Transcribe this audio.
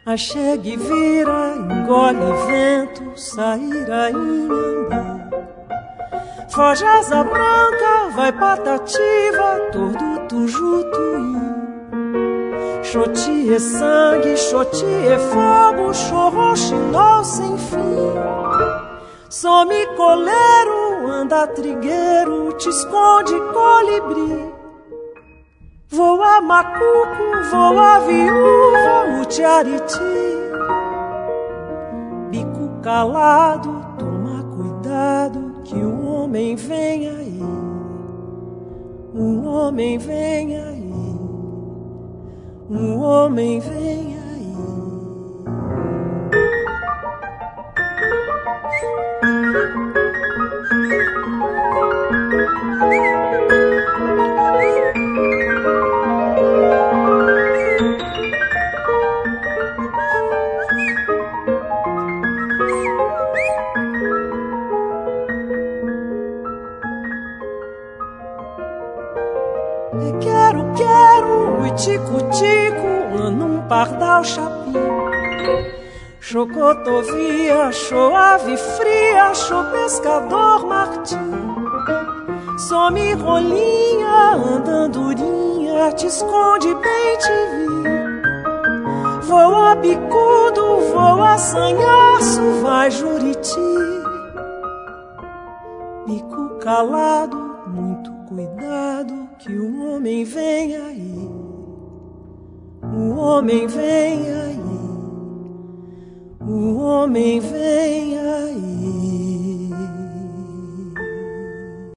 Achegue, vira, engole vento, saíra em andar. Foge asa branca, vai patativa, tordo tujutuí. Xoti é sangue, xoti é fogo, xorroxinol sem fim. Some coleiro, anda trigueiro, te esconde colibri. Voa macuco, voa viúva, o tiariti. Bico calado, toma cuidado, que o homem vem aí. O homem vem aí. O homem vem aí. Tico-tico, num pardal chapim. Chocotovia, show ave fria, show pescador martim. Some rolinha, andandurinha, te esconde bem te vi. Voa bicudo, voa sanhaço, vai juriti. Bico calado, muito cuidado, que o homem vem aí. O homem vem aí, o homem vem aí.